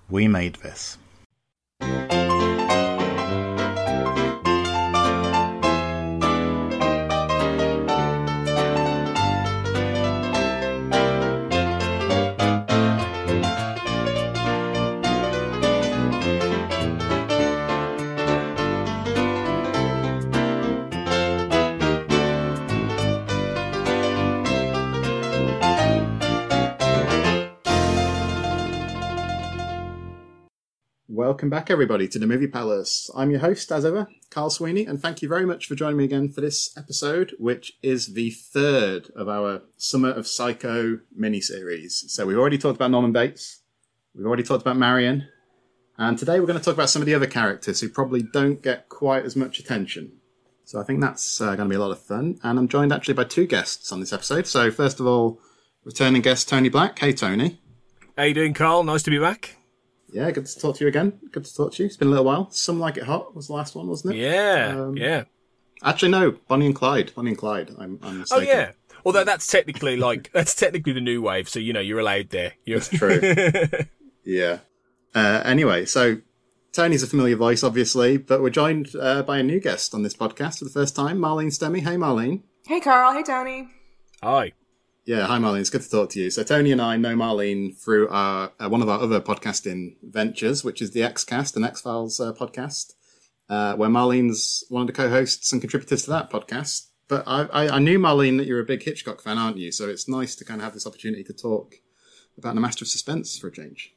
We made this. Welcome back, everybody, to the Movie Palace. I'm your host, as ever, Carl Sweeney, and thank you very much for joining me again for this episode, which is the third of our Summer of Psycho miniseries. So we've already talked about Norman Bates, we've already talked about Marion, and today we're going to talk about some of the other characters who probably don't get quite as much attention. So I think that's going to be a lot of fun, and I'm joined actually by two guests on this episode. So first of all, returning guest Tony Black. Hey, Tony. How you doing, Carl? Nice to be back. Yeah, good to talk to you again. Good to talk to you. It's been a little while. Some Like It Hot was the last one, wasn't it? Yeah. Actually, no. Bonnie and Clyde. I'm mistaken. Oh, yeah. Although that's technically the new wave, so, you're allowed there. That's true. Yeah. Anyway, so Tony's a familiar voice, obviously, but we're joined by a new guest on this podcast for the first time, Marlene Stemmy. Hey, Marlene. Hey, Carl. Hey, Tony. Hi. Yeah, hi Marlene, it's good to talk to you. So Tony and I know Marlene through our one of our other podcasting ventures, which is the X-Cast, an X-Files podcast, where Marlene's one of the co-hosts and contributors to that podcast. But I knew, Marlene, that you're a big Hitchcock fan, aren't you? So it's nice to kind of have this opportunity to talk about The Master of Suspense for a change.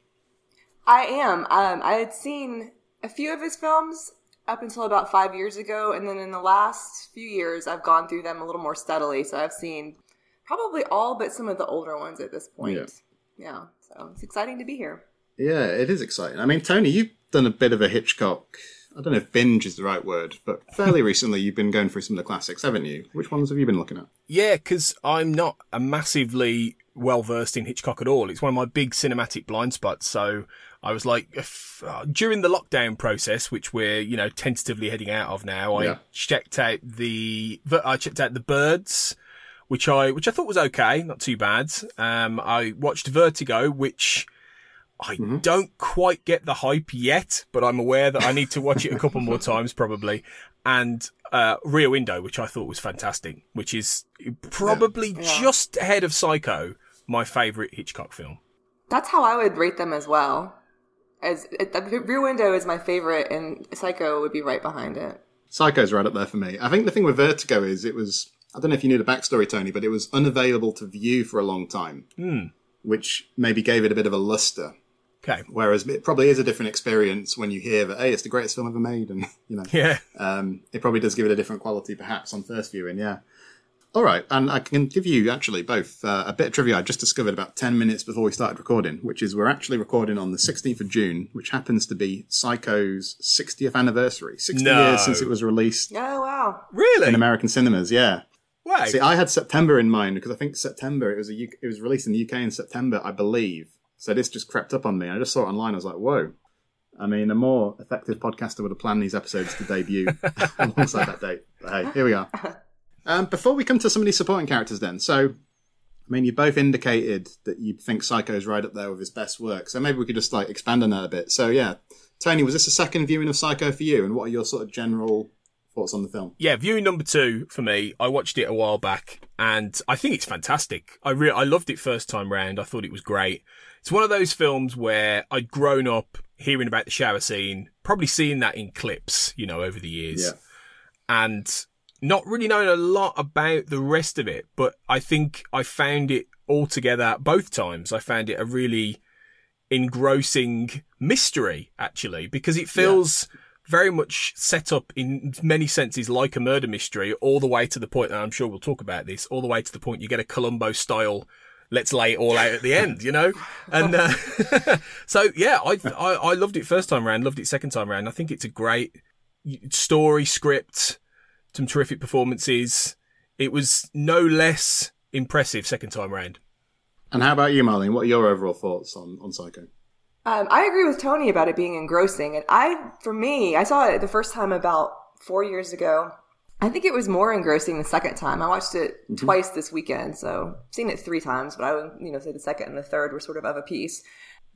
I am. I had seen a few of his films up until about 5 years ago, and then in the last few years, I've gone through them a little more steadily. So I've seen probably all but some of the older ones at this point. Yeah, so it's exciting to be here. Yeah, it is exciting. I mean, Tony, you've done a bit of a Hitchcock, I don't know if binge is the right word, but fairly recently you've been going through some of the classics, haven't you? Which ones have you been looking at? Yeah, because I'm not a massively well-versed in Hitchcock at all. It's one of my big cinematic blind spots, so I was like, during the lockdown process, which we're, tentatively heading out of now, I checked out the Birds, which I thought was okay, not too bad. I watched Vertigo, which I don't quite get the hype yet, but I'm aware that I need to watch it a couple more times probably. And Rear Window, which I thought was fantastic, which is probably just ahead of Psycho, my favourite Hitchcock film. That's how I would rate them as well. Rear Window is my favourite, and Psycho would be right behind it. Psycho's right up there for me. I think the thing with Vertigo is it was, I don't know if you knew the backstory, Tony, but it was unavailable to view for a long time, which maybe gave it a bit of a luster. Okay. Whereas it probably is a different experience when you hear that, hey, it's the greatest film ever made, and, it probably does give it a different quality, perhaps, on first viewing, yeah. All right, and I can give you, actually, both a bit of trivia I just discovered about 10 minutes before we started recording, which is we're actually recording on the 16th of June, which happens to be Psycho's 60th anniversary. 60 years since it was released. Oh, wow. Really? In American cinemas, yeah. Wow. See, I had September in mind, because I think September, it was released in the UK in September, I believe. So this just crept up on me. I just saw it online. I was like, whoa. I mean, a more effective podcaster would have planned these episodes to debut alongside that date. But hey, here we are. Before we come to some of these supporting characters then. So, I mean, you both indicated that you think Psycho's right up there with his best work. So maybe we could just expand on that a bit. So yeah, Tony, was this a second viewing of Psycho for you? And what are your sort of general thoughts on the film? Yeah, viewing number 2 for me. I watched it a while back and I think it's fantastic. I loved it first time round. I thought it was great. It's one of those films where I'd grown up hearing about the shower scene, probably seeing that in clips, over the years. Yeah. And not really knowing a lot about the rest of it, but I think I found it altogether, both times, I found it a really engrossing mystery, actually, because it feels very much set up in many senses like a murder mystery, all the way to the point, and I'm sure we'll talk about this, all the way to the point you get a Columbo-style let's lay it all out at the end, And so, yeah, I loved it first time round, loved it second time round. I think it's a great story, script, some terrific performances. It was no less impressive second time round. And how about you, Marlene? What are your overall thoughts on Psycho? I agree with Tony about it being engrossing. And I saw it the first time about 4 years ago. I think it was more engrossing the second time. I watched it twice this weekend, so I've seen it 3 times, but I would say the second and the third were sort of a piece.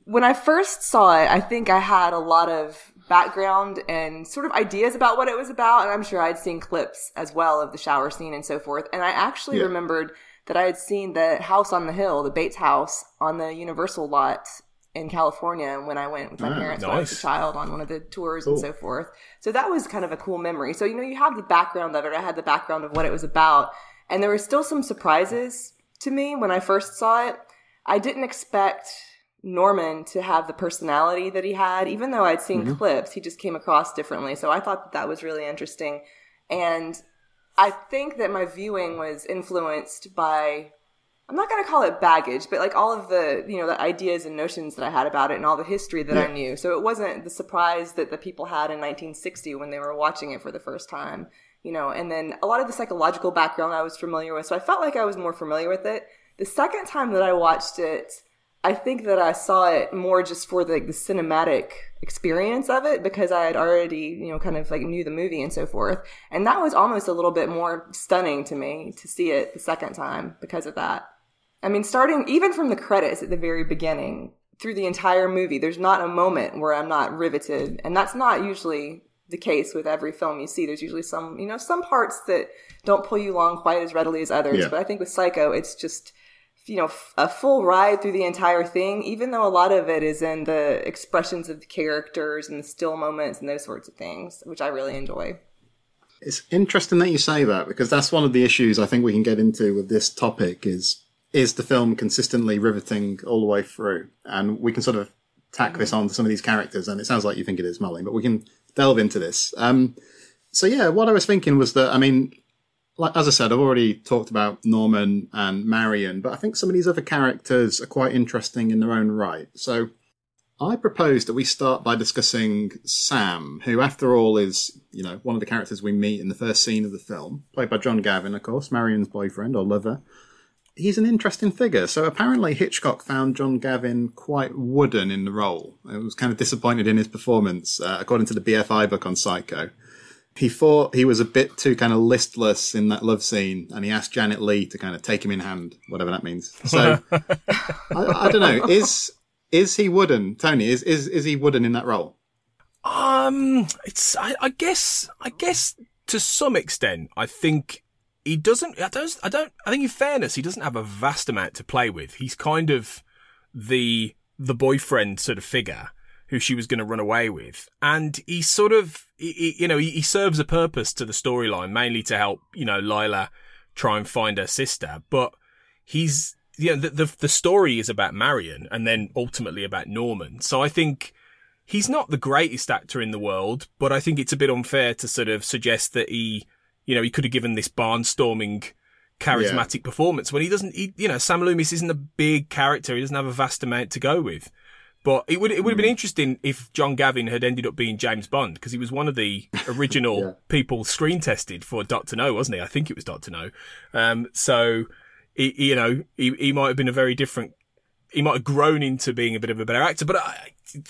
When I first saw it, I think I had a lot of background and sort of ideas about what it was about. And I'm sure I'd seen clips as well of the shower scene and so forth. And I actually remembered that I had seen the house on the hill, the Bates house on the Universal lot in California when I went with my parents when I was a child on one of the tours and so forth. So that was kind of a cool memory. So, you have the background of it. I had the background of what it was about. And there were still some surprises to me when I first saw it. I didn't expect Norman to have the personality that he had. Even though I'd seen clips, he just came across differently. So I thought that was really interesting. And I think that my viewing was influenced by, I'm not going to call it baggage, but like all of the, the ideas and notions that I had about it and all the history that I knew. So it wasn't the surprise that the people had in 1960 when they were watching it for the first time, and then a lot of the psychological background I was familiar with. So I felt like I was more familiar with it. The second time that I watched it, I think that I saw it more just for the cinematic experience of it because I had already, kind of like knew the movie and so forth. And that was almost a little bit more stunning to me to see it the second time because of that. I mean, starting even from the credits at the very beginning through the entire movie, there's not a moment where I'm not riveted. And that's not usually the case with every film you see. There's usually some, some parts that don't pull you along quite as readily as others. Yeah. But I think with Psycho, it's just, a full ride through the entire thing, even though a lot of it is in the expressions of the characters and the still moments and those sorts of things, which I really enjoy. It's interesting that you say that because that's one of the issues I think we can get into with this topic is the film consistently riveting all the way through? And we can sort of tack this on to some of these characters, and it sounds like you think it is, Molly, but we can delve into this. So yeah, what I was thinking was that, I mean, like, as I said, I've already talked about Norman and Marion, but I think some of these other characters are quite interesting in their own right. So I propose that we start by discussing Sam, who, after all, is, one of the characters we meet in the first scene of the film, played by John Gavin, of course, Marion's boyfriend or lover. He's an interesting figure. So apparently Hitchcock found John Gavin quite wooden in the role. I was kind of disappointed in his performance, according to the BFI book on Psycho. He thought he was a bit too kind of listless in that love scene, and he asked Janet Leigh to kind of take him in hand, whatever that means. So, I don't know. Is he wooden, Tony? Is he wooden in that role? I guess to some extent. I think he doesn't. I think in fairness, he doesn't have a vast amount to play with. He's kind of the boyfriend sort of figure who she was going to run away with. And he sort of, he serves a purpose to the storyline, mainly to help, Lila try and find her sister. But he's, the story is about Marion and then ultimately about Norman. So I think he's not the greatest actor in the world, but I think it's a bit unfair to sort of suggest that he could have given this barnstorming charismatic performance when he doesn't, Sam Loomis isn't a big character. He doesn't have a vast amount to go with. But it would have been interesting if John Gavin had ended up being James Bond, because he was one of the original people screen tested for Dr. No, wasn't he? I think it was Dr. No. So he might have been a very different. He might have grown into being a bit of a better actor. But I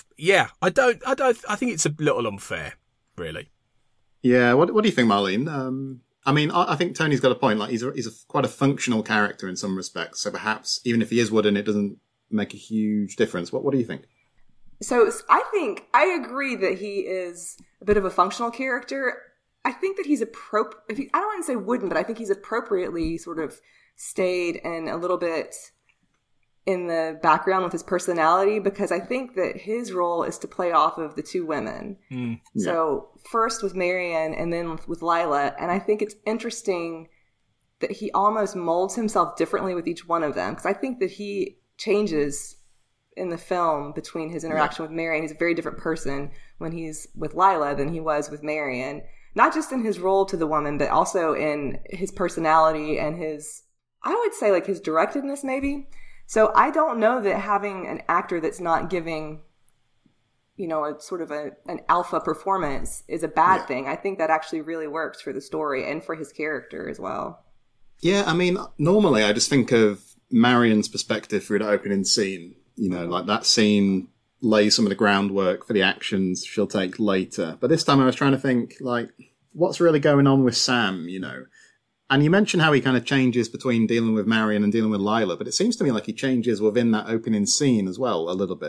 think it's a little unfair, really. Yeah. What do you think, Marlene? I mean, I think Tony's got a point. Like, he's quite a functional character in some respects. So perhaps even if he is wooden, it doesn't make a huge difference. What do you think? So I agree that he is a bit of a functional character. I think that he's I don't want to say wooden, but I think he's appropriately sort of stayed and a little bit in the background with his personality, because I think that his role is to play off of the two women. So first with Marion and then with Lila. And I think it's interesting that he almost molds himself differently with each one of them, because I think that he changes in the film between his interaction with Marion. He's a very different person when he's with Lila than he was with Marion. Not just in his role to the woman, but also in his personality and his, I would say, like, his directedness maybe. So I don't know that having an actor that's not giving, a sort of an alpha performance is a bad thing. I think that actually really works for the story and for his character as well. Yeah, I mean, normally I just think of Marion's perspective through the opening scene. Like that scene lays some of the groundwork for the actions she'll take later. But this time I was trying to think, like, what's really going on with Sam, And you mentioned how he kind of changes between dealing with Marion and dealing with Lila, but it seems to me like he changes within that opening scene as well, a little bit.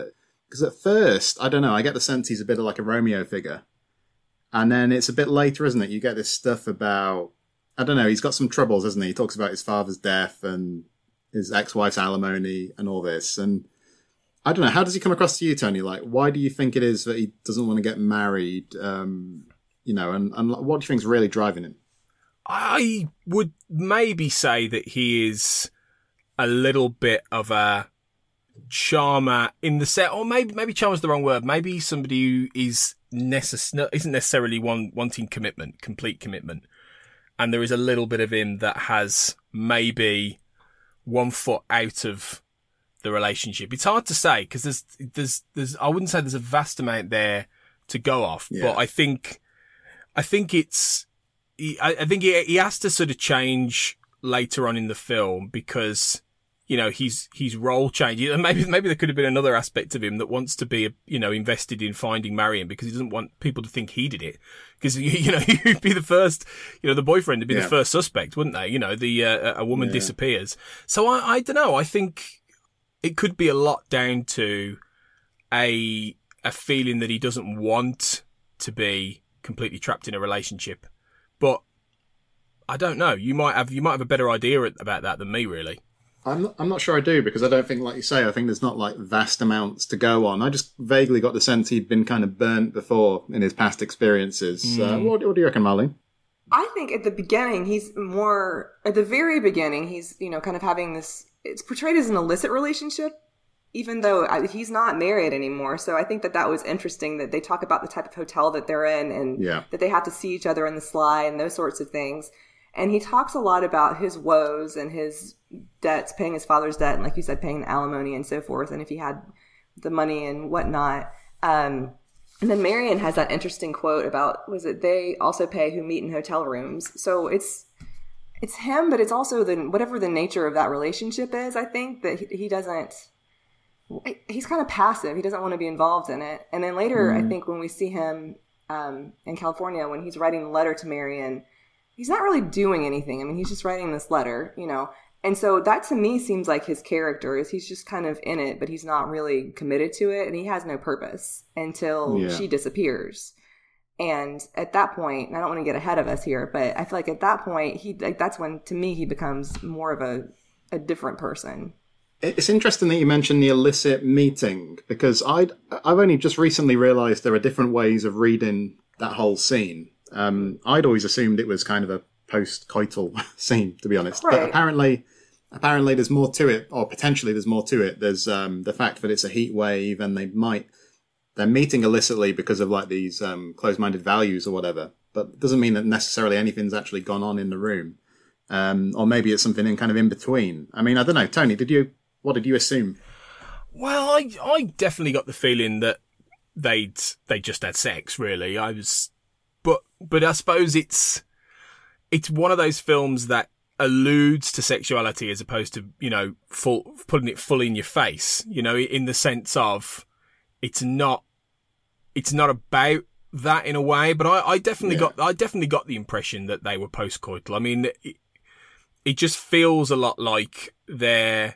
Because at first, I don't know, I get the sense he's a bit of like a Romeo figure. And then it's a bit later, isn't it? You get this stuff about, I don't know, he's got some troubles, hasn't he? He talks about his father's death and his ex-wife's alimony and all this. And I don't know, how does he come across to you, Tony? Like, why do you think it is that he doesn't want to get married? And what do you think is really driving him? I would maybe say that he is a little bit of a charmer in the set, or maybe charmer's the wrong word. Maybe somebody who isn't necessarily wanting complete commitment. And there is a little bit of him that has maybe 1 foot out of the relationship. It's hard to say because there's I wouldn't say there's a vast amount there to go off, but I think he has to sort of change later on in the film because, his role changes. And maybe there could have been another aspect of him that wants to be, invested in finding Marion because he doesn't want people to think he did it. Because, he'd be the first, the boyfriend would be the first suspect, wouldn't they? A woman disappears. So I don't know. I think it could be a lot down to a feeling that he doesn't want to be completely trapped in a relationship. But I don't know. You might have a better idea about that than me, really. I'm not sure I do, because I don't think, like you say, I think there's not like vast amounts to go on. I just vaguely got the sense he'd been kind of burnt before in his past experiences. What do you reckon, Marlene? I think at the very beginning, he's, kind of having this, it's portrayed as an illicit relationship, even though he's not married anymore. So I think that was interesting that they talk about the type of hotel that they're in and that they have to see each other in the sly and those sorts of things. And he talks a lot about his woes and his debts, paying his father's debt, and like you said, paying the alimony and so forth, and if he had the money and whatnot. And then Marion has that interesting quote about, was it, they also pay who meet in hotel rooms. So it's him, but it's also whatever the nature of that relationship is. I think that he's kind of passive. He doesn't want to be involved in it. And then later, I think when we see him in California, when he's writing a letter to Marion, he's not really doing anything. I mean, he's just writing this letter, And so that to me seems like his character is he's just kind of in it, but he's not really committed to it. And he has no purpose until she disappears. And at that point, and I don't want to get ahead of us here, but I feel like at that point, that's when, to me, he becomes more of a different person. It's interesting that you mentioned the illicit meeting, because I've only just recently realised there are different ways of reading that whole scene. I'd always assumed it was kind of a post-coital scene, to be honest. Right. But apparently there's more to it, or potentially there's more to it. There's the fact that it's a heat wave and they're meeting illicitly because of like these closed-minded values or whatever. But it doesn't mean that necessarily anything's actually gone on in the room. Or maybe it's something kind of in between. I mean, I don't know. Tony, what did you assume? Well, I definitely got the feeling that they just had sex, really. But I suppose it's one of those films that alludes to sexuality as opposed to, putting it fully in your face, in the sense of it's not about that in a way, but I definitely got the impression that they were post-coital. I mean, it just feels a lot like they're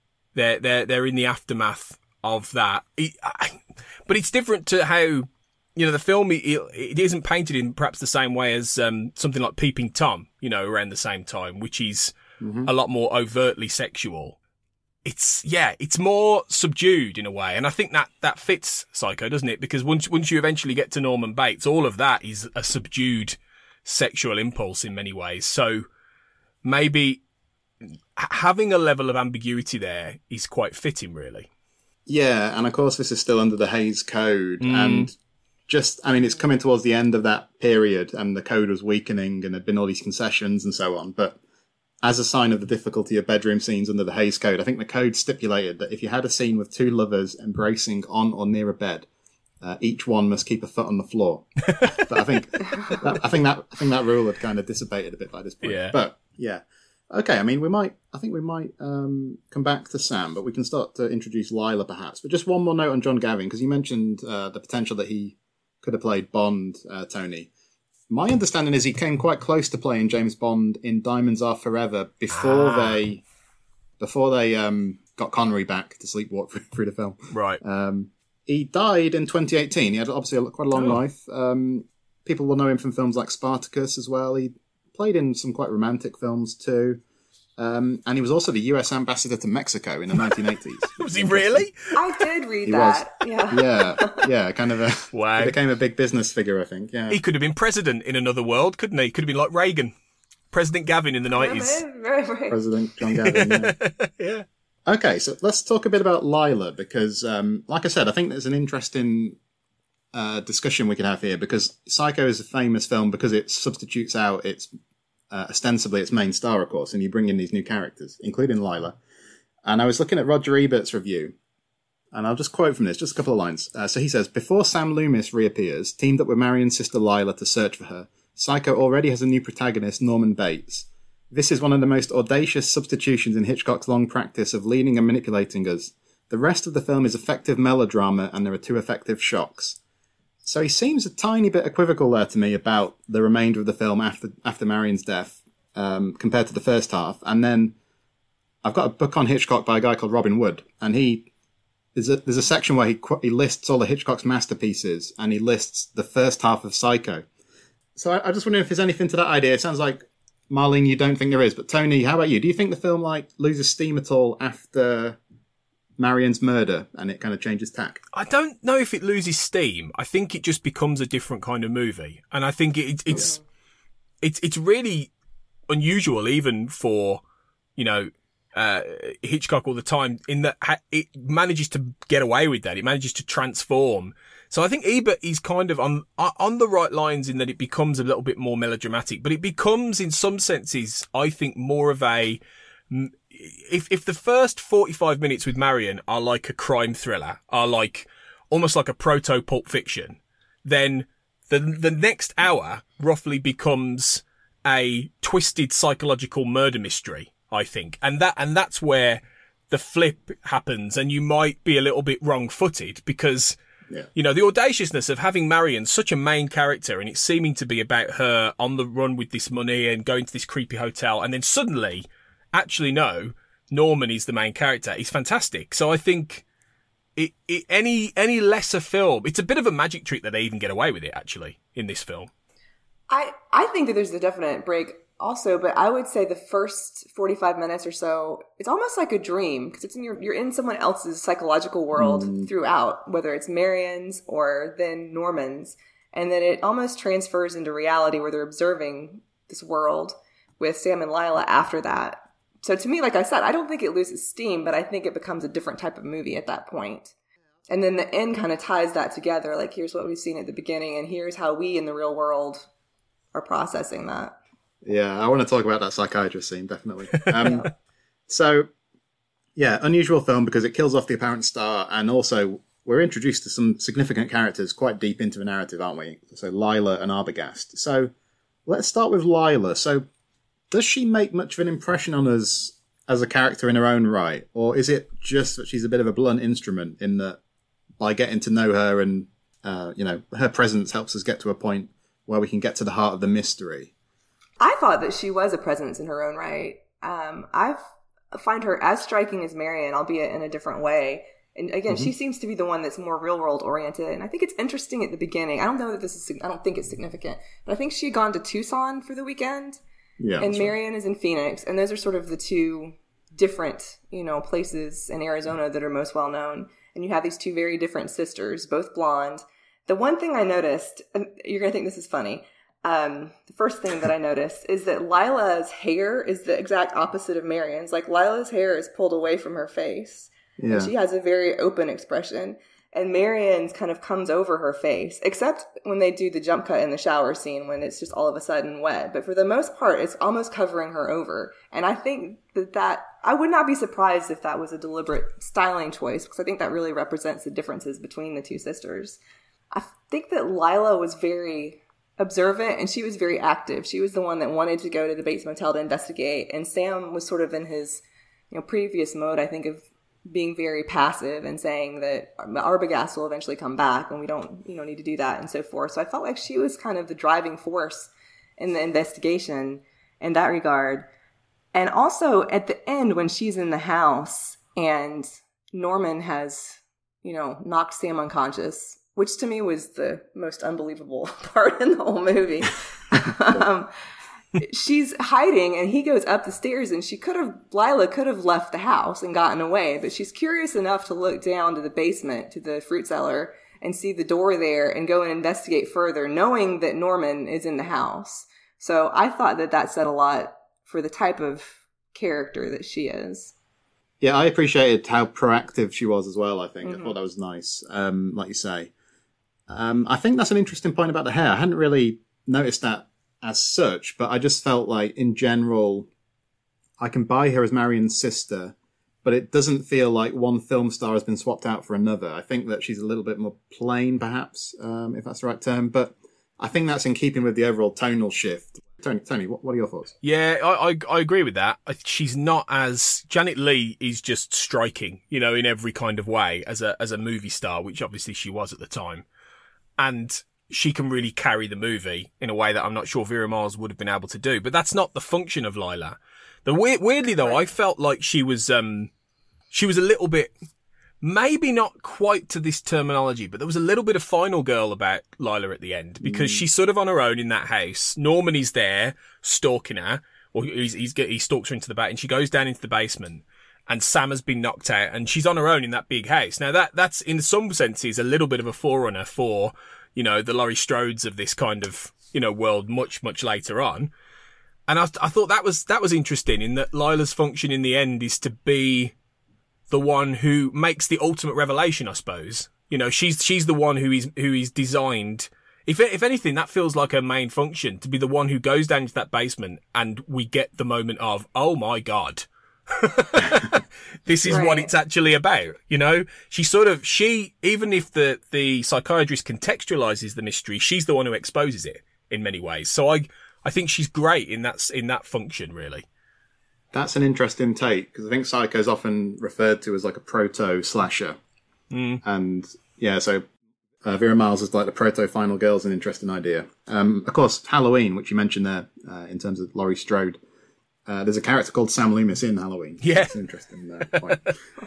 in the aftermath of that. But it's different to how, the film, it isn't painted in perhaps the same way as something like Peeping Tom, around the same time, which is a lot more overtly sexual. It's more subdued in a way. And I think that fits Psycho, doesn't it? Because once you eventually get to Norman Bates, all of that is a subdued sexual impulse in many ways. So maybe having a level of ambiguity there is quite fitting, really. Yeah, and of course this is still under the Hays Code, and it's coming towards the end of that period, and the code was weakening, and there'd been all these concessions and so on. But as a sign of the difficulty of bedroom scenes under the Hays Code, I think the code stipulated that if you had a scene with two lovers embracing on or near a bed, each one must keep a foot on the floor. But I think that rule had kind of dissipated a bit by this point. Yeah. But yeah. Okay, I mean, I think we might come back to Sam, but we can start to introduce Lila perhaps. But just one more note on John Gavin, because you mentioned the potential that he could have played Bond, Tony. My understanding is he came quite close to playing James Bond in Diamonds Are Forever before they got Connery back to sleepwalk through the film. Right. he died in 2018. He had obviously quite a long life. People will know him from films like Spartacus as well. He played in some quite romantic films too. And he was also the US ambassador to Mexico in the 1980s. Was he really? I did read that. Yeah, kind of a... Wow. He became a big business figure, I think, yeah. He could have been president in another world, couldn't he? Could have been like Reagan. President Gavin in the 90s. Right. President John Gavin, yeah. Yeah. Okay, so let's talk a bit about Lila, because, like I said, I think there's an interesting discussion we can have here, because Psycho is a famous film because it substitutes out its ostensibly its main star, of course, and you bring in these new characters, including Lila. And I was looking at Roger Ebert's review, and I'll just quote from this, just a couple of lines. So he says, before Sam Loomis reappears, teamed up with Marion's sister Lila to search for her, Psycho already has a new protagonist, Norman Bates. This is one of the most audacious substitutions in Hitchcock's long practice of leading and manipulating us. The rest of the film is effective melodrama, and there are 2 effective shocks. So he seems a tiny bit equivocal there to me about the remainder of the film after Marion's death, compared to the first half. And then I've got a book on Hitchcock by a guy called Robin Wood, and there's a section where he lists all of Hitchcock's masterpieces, and he lists the first half of Psycho. So I just wonder if there's anything to that idea. It sounds like, Marlene, you don't think there is, but Tony, how about you? Do you think the film loses steam at all after Marion's murder and it kind of changes tack? I don't know if it loses steam. I think it just becomes a different kind of movie, and I think it's really unusual, even for Hitchcock all the time, in that it manages to get away with that. It manages to transform. So I think Ebert is kind of on the right lines in that it becomes a little bit more melodramatic, but it becomes, in some senses, I think, more of a... If the first 45 minutes with Marion are like a crime thriller, are like almost like a proto Pulp Fiction, then the next hour roughly becomes a twisted psychological murder mystery, I think. And that's where the flip happens, and you might be a little bit wrong-footed because... Yeah. The audaciousness of having Marion such a main character, and it seeming to be about her on the run with this money and going to this creepy hotel, and then suddenly, actually no, Norman is the main character. He's fantastic. So I think any lesser film, it's a bit of a magic trick that they even get away with it, actually, in this film. I think that there's a definite break also, but I would say the first 45 minutes or so, it's almost like a dream, because you're in someone else's psychological world throughout, whether it's Marion's or then Norman's, and then it almost transfers into reality where they're observing this world with Sam and Lila after that. So to me, like I said, I don't think it loses steam, but I think it becomes a different type of movie at that point. And then the end kind of ties that together, like here's what we've seen at the beginning, and here's how we in the real world are processing that. Yeah, I want to talk about that psychiatrist scene, definitely. So, yeah, unusual film because it kills off the apparent star, and also we're introduced to some significant characters quite deep into the narrative, aren't we? So Lila and Arbogast. So let's start with Lila. So does she make much of an impression on us as a character in her own right? Or is it just that she's a bit of a blunt instrument in that by getting to know her and, her presence helps us get to a point where we can get to the heart of the mystery? I thought that she was a presence in her own right. I find her as striking as Marion, albeit in a different way. And again, she seems to be the one that's more real world oriented. And I think it's interesting at the beginning. I don't think it's significant, but I think she had gone to Tucson for the weekend. Yeah, and Marion is in Phoenix. And those are sort of the two different, places in Arizona that are most well known. And you have these two very different sisters, both blonde. The one thing I noticed, and you're going to think this is funny, the first thing that I noticed is that Lila's hair is the exact opposite of Marion's. Like, Lila's hair is pulled away from her face. Yeah. And she has a very open expression. And Marion's kind of comes over her face, except when they do the jump cut in the shower scene when it's just all of a sudden wet. But for the most part, it's almost covering her over. And I think that I would not be surprised if that was a deliberate styling choice, because I think that really represents the differences between the two sisters. I think that Lila was very observant, and she was very active. She was the one that wanted to go to the Bates Motel to investigate, and Sam was sort of in his previous mode, I think, of being very passive and saying that Arbogast will eventually come back and we don't need to do that and so forth. So I felt like she was kind of the driving force in the investigation in that regard. And also at the end when she's in the house and Norman has knocked Sam unconscious, which to me was the most unbelievable part in the whole movie. She's hiding and he goes up the stairs, and Lila could have left the house and gotten away, but she's curious enough to look down to the basement, to the fruit cellar, and see the door there and go and investigate further, knowing that Norman is in the house. So I thought that said a lot for the type of character that she is. Yeah, I appreciated how proactive she was as well, I think. I thought that was nice, like you say. I think that's an interesting point about the hair. I hadn't really noticed that as such, but I just felt like, in general, I can buy her as Marion's sister, but it doesn't feel like one film star has been swapped out for another. I think that she's a little bit more plain, perhaps, if that's the right term, but I think that's in keeping with the overall tonal shift. Tony, what are your thoughts? Yeah, I agree with that. She's not as... Janet Leigh is just striking, in every kind of way as a movie star, which obviously she was at the time. And she can really carry the movie in a way that I'm not sure Vera Miles would have been able to do. But that's not the function of Lila. Weirdly, though, I felt like she was a little bit... Maybe not quite to this terminology, but there was a little bit of Final Girl about Lila at the end, because she's sort of on her own in that house. Norman is there stalking her, or he stalks her into the back, and she goes down into the basement, and Sam has been knocked out, and she's on her own in that big house. Now that's in some senses a little bit of a forerunner for, the Laurie Strodes of this kind of, world much, much later on. And I thought that was interesting, in that Lila's function in the end is to be the one who makes the ultimate revelation, I suppose. She's the one who is designed. If anything, that feels like her main function, to be the one who goes down into that basement and we get the moment of, oh my God, this is what it's actually about. She, even if the psychiatrist contextualizes the mystery, she's the one who exposes it in many ways. So I think she's great in that function, really. That's an interesting take, because I think Psycho is often referred to as like a proto-slasher. And yeah, so Vera Miles is like the proto-Final Girl is an interesting idea. Of course, Halloween, which you mentioned there, in terms of Laurie Strode, there's a character called Sam Loomis in Halloween. Yeah. That's an interesting point.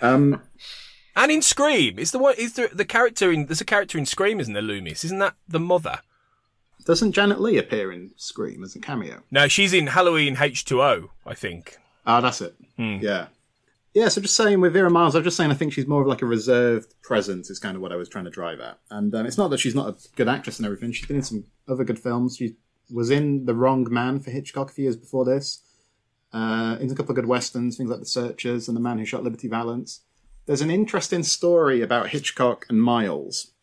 And in Scream, there's a character in Scream, isn't there, Loomis? Isn't that the mother? Doesn't Janet Leigh appear in Scream as a cameo? No, she's in Halloween H2O, I think. Oh, that's it. Yeah. Yeah, so just saying with Vera Miles, I think she's more of like a reserved presence is kind of what I was trying to drive at. And it's not that she's not a good actress and everything. She's been in some other good films. She was in The Wrong Man for Hitchcock a few years before this. In a couple of good westerns, things like The Searchers and The Man Who Shot Liberty Valance. There's an interesting story about Hitchcock and Miles.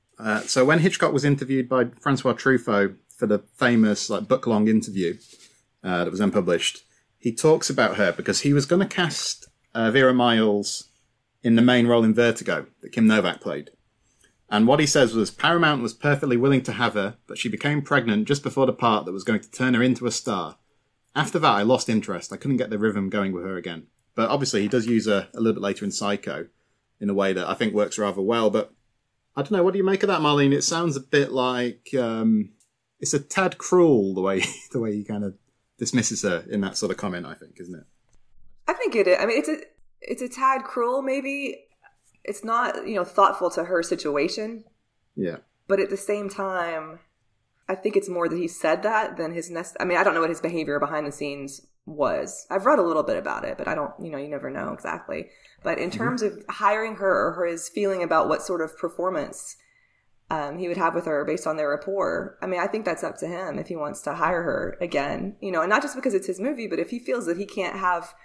So when Hitchcock was interviewed by Francois Truffaut for the famous book-long interview that was unpublished, he talks about her because he was going to cast Vera Miles in the main role in Vertigo that Kim Novak played. And what he says was Paramount was perfectly willing to have her, but she became pregnant just before the part that was going to turn her into a star. After that, I lost interest. I couldn't get the rhythm going with her again. But obviously, he does use her a little bit later in Psycho in a way that I think works rather well. But I don't know, what do you make of that, Marlene? It sounds a bit like it's a tad cruel the way he kind of dismisses her in that sort of comment, I think, isn't it? I think it is. I mean, it's a tad cruel, maybe. It's not, thoughtful to her situation. Yeah. But at the same time, I think it's more that he said that than his I mean, I don't know what his behavior behind the scenes was. I've read a little bit about it, but I don't, you never know exactly. But in terms of hiring her or his feeling about what sort of performance he would have with her based on their rapport, I mean, I think that's up to him if he wants to hire her again, and not just because it's his movie, but if he feels that he can't have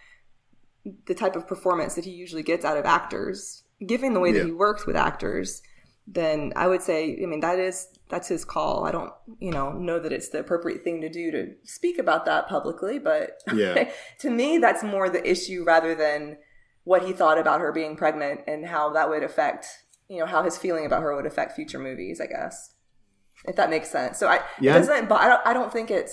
the type of performance that he usually gets out of actors, given the way that he works with actors, then I would say, I mean, that's his call. I don't, know that it's the appropriate thing to do to speak about that publicly, but to me, that's more the issue rather than what he thought about her being pregnant and how that would affect, how his feeling about her would affect future movies, I guess, if that makes sense. So I don't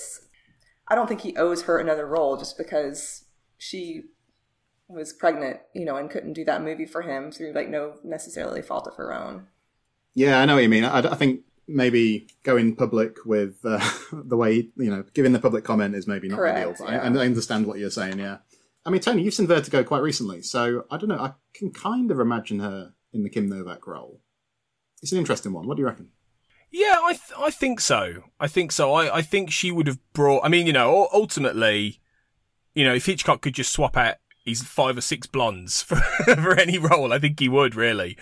think he owes her another role just because she was pregnant, and couldn't do that movie for him through no necessarily fault of her own. Yeah, I know what you mean. I think maybe going public with the way, giving the public comment is maybe not ideal. But I understand what you're saying, yeah. I mean, Tony, you've seen Vertigo quite recently, so I don't know. I can kind of imagine her in the Kim Novak role. It's an interesting one. What do you reckon? Yeah, I think so. I think she would have brought... I mean, ultimately, if Hitchcock could just swap out his 5 or 6 blondes for any role, I think he would, really.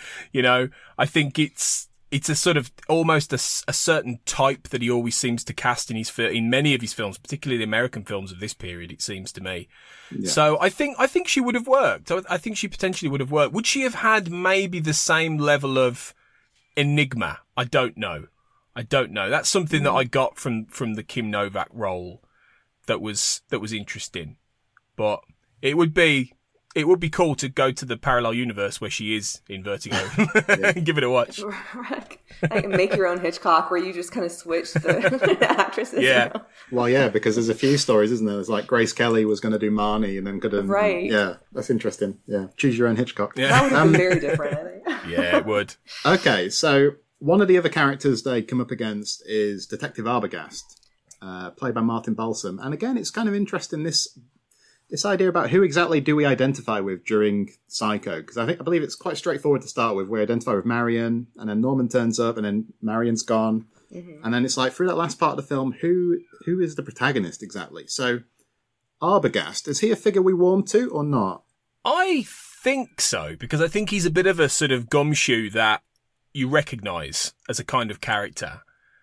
I think it's a sort of almost a certain type that he always seems to cast in many of his films, particularly the American films of this period, it seems to me. Yeah. So I think she would have worked. I think she potentially would have worked. Would she have had maybe the same level of enigma? I don't know. That's something that I got from the Kim Novak role that was interesting. But it would be cool to go to the parallel universe where she is in Vertigo and give it a watch. Like make your own Hitchcock where you just kind of switch the actresses. Yeah. around. Well, yeah, because there's a few stories, isn't there? There's like Grace Kelly was going to do Marnie and then couldn't. Right. Yeah, that's interesting. Yeah. Choose your own Hitchcock. Yeah. That would have been very different, I think. Yeah, it would. Okay, so one of the other characters they come up against is Detective Arbogast, played by Martin Balsam. And again, it's kind of interesting, this idea about who exactly do we identify with during Psycho, because I believe it's quite straightforward to start with. We identify with Marion, and then Norman turns up, and then Marion's gone, and then it's like through that last part of the film, who is the protagonist exactly? So Arbogast, is he a figure we warm to or not? I think so, because I think he's a bit of a sort of gumshoe that you recognise as a kind of character,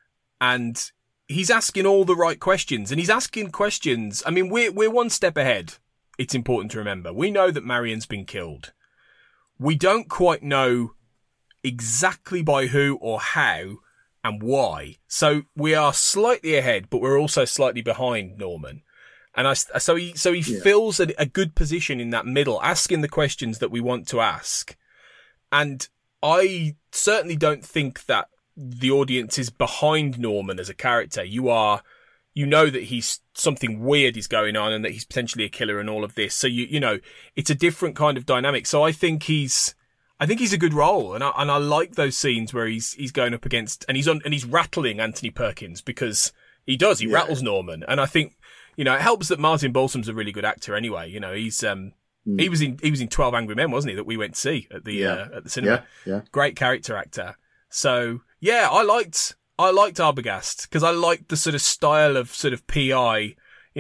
and he's asking all the right questions, and he's asking questions. I mean, we're one step ahead. It's important to remember. We know that Marion's been killed. We don't quite know exactly by who or how and why. So we are slightly ahead, but we're also slightly behind Norman. And so he fills a good position in that middle, asking the questions that we want to ask. And I certainly don't think that the audience is behind Norman as a character. You know that something weird is going on and that he's potentially a killer and all of this. So it's a different kind of dynamic. So I think he's a good role, and I like those scenes where he's going up against and he's rattling Anthony Perkins, because he rattles Norman, and I think it helps that Martin Balsam's a really good actor anyway. He's he was in 12 Angry Men, wasn't he, that we went to see at the cinema. Yeah. Great character actor. So yeah, I liked Arbogast because I liked the sort of style of sort of PI.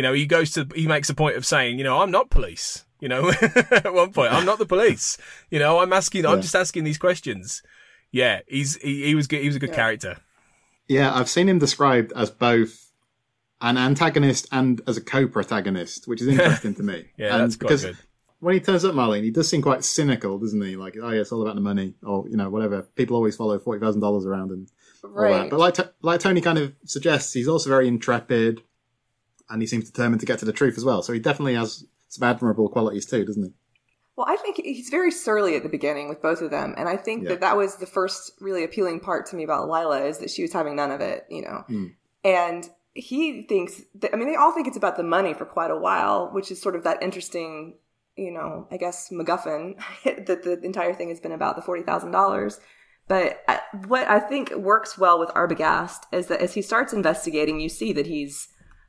He makes a point of saying, I'm not police. At one point, I'm not the police. I'm just asking these questions. Yeah, he was good. He was a good character. Yeah, I've seen him described as both an antagonist and as a co-protagonist, which is interesting to me. Yeah, that's quite good. When he turns up, Marlene, he does seem quite cynical, doesn't he? Like, oh yeah, it's all about the money, or whatever. People always follow $40,000 around and all that. But like Tony kind of suggests, he's also very intrepid, and he seems determined to get to the truth as well. So he definitely has some admirable qualities too, doesn't he? Well, I think he's very surly at the beginning with both of them, and I think that was the first really appealing part to me about Lila, is that she was having none of it, and he thinks that, they all think it's about the money for quite a while, which is sort of that interesting, I guess, MacGuffin that the entire thing has been about, the $40,000. But what I think works well with Arbogast is that as he starts investigating, you see that he's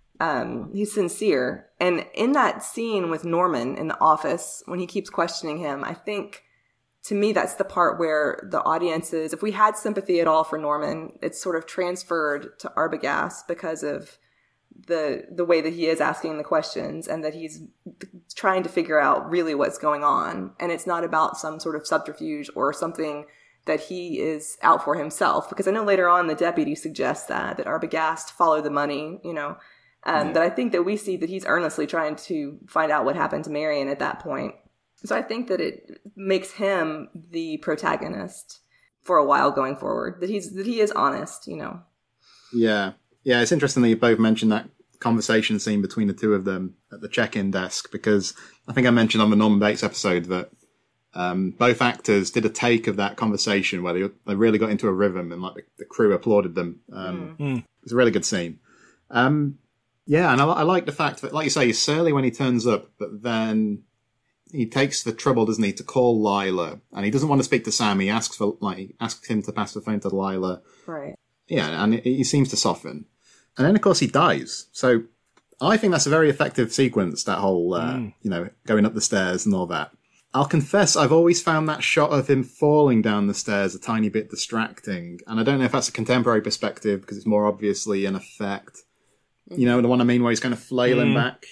sincere. And in that scene with Norman in the office, when he keeps questioning him, I think, to me, that's the part where the audience is, if we had sympathy at all for Norman, it's sort of transferred to Arbogast because of the way that he is asking the questions, and that he's trying to figure out really what's going on. And it's not about some sort of subterfuge or something that he is out for himself. Because I know later on the deputy suggests that Arbogast follow the money, that I think that we see that he's earnestly trying to find out what happened to Marion at that point. So I think that it makes him the protagonist for a while going forward, that he is honest, Yeah. Yeah, it's interesting that you both mentioned that conversation scene between the two of them at the check-in desk, because I think I mentioned on the Norman Bates episode that both actors did a take of that conversation where they really got into a rhythm, and like the crew applauded them. It's a really good scene. Yeah, and I like the fact that, like you say, he's surly when he turns up, but then he takes the trouble, doesn't he, to call Lila, and he doesn't want to speak to Sam. He asks him to pass the phone to Lila. Right. Yeah, and he seems to soften. And then, of course, he dies. So I think that's a very effective sequence, that whole, going up the stairs and all that. I'll confess, I've always found that shot of him falling down the stairs a tiny bit distracting. And I don't know if that's a contemporary perspective because it's more obviously an effect. You know, the one I mean where he's kind of flailing back.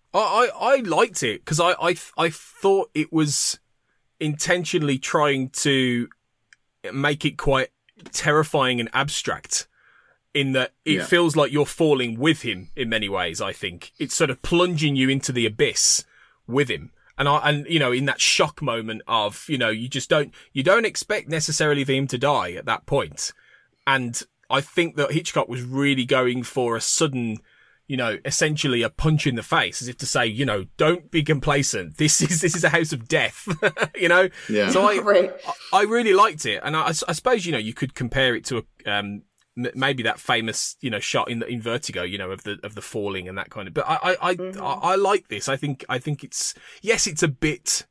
I liked it because I thought it was intentionally trying to make it quite terrifying and abstract in that it feels like you're falling with him in many ways, I think. It's sort of plunging you into the abyss with him. And you know, in that shock moment of, you know, you don't expect necessarily for him to die at that point. And I think that Hitchcock was really going for a sudden, you know, essentially a punch in the face, as if to say, you know, don't be complacent. This is a house of death, you know? Yeah. So I really liked it. And I suppose, you know, you could compare it to maybe that famous, you know, shot in Vertigo, you know, of the falling and that kind of, but I like this. I think it's a bit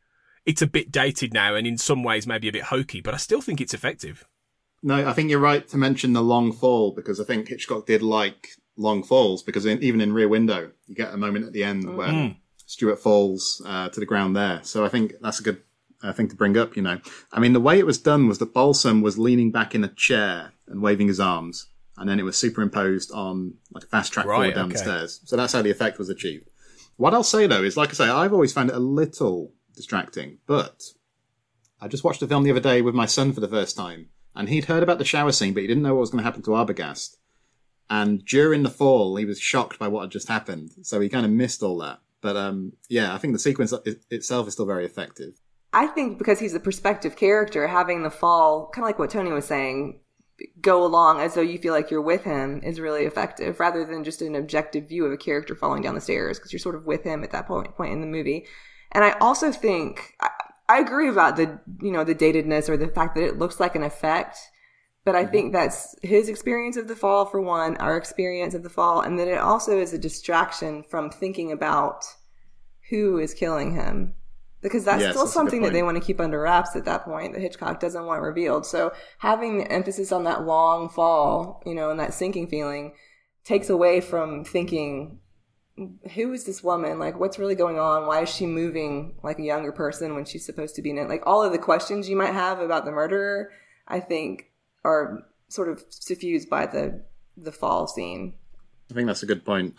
dated now and in some ways maybe a bit hokey, but I still think it's effective. No, I think you're right to mention the long fall because I think Hitchcock did like long falls because even in Rear Window, you get a moment at the end where Stuart falls to the ground there. So I think that's a good thing to bring up, you know. I mean, the way it was done was that Balsam was leaning back in a chair and waving his arms, and then it was superimposed on like a fast track forward down the stairs. So that's how the effect was achieved. What I'll say though is, like I say, I've always found it a little distracting, but I just watched the film the other day with my son for the first time, and he'd heard about the shower scene, but he didn't know what was going to happen to Arbogast. And during the fall, he was shocked by what had just happened, so he kind of missed all that. But I think the sequence itself is still very effective. I think because he's a perspective character, having the fall, kind of like what Tony was saying, go along as though you feel like you're with him is really effective rather than just an objective view of a character falling down the stairs because you're sort of with him at that point in the movie. And I also think I agree about the datedness or the fact that it looks like an effect, but I think that's his experience of the fall for one, our experience of the fall, and that it also is a distraction from thinking about who is killing him. Because that's still something that they want to keep under wraps at that point that Hitchcock doesn't want revealed. So having the emphasis on that long fall, you know, and that sinking feeling takes away from thinking, who is this woman? Like, what's really going on? Why is she moving like a younger person when she's supposed to be in it? Like, all of the questions you might have about the murderer, I think, are sort of suffused by the fall scene. I think that's a good point.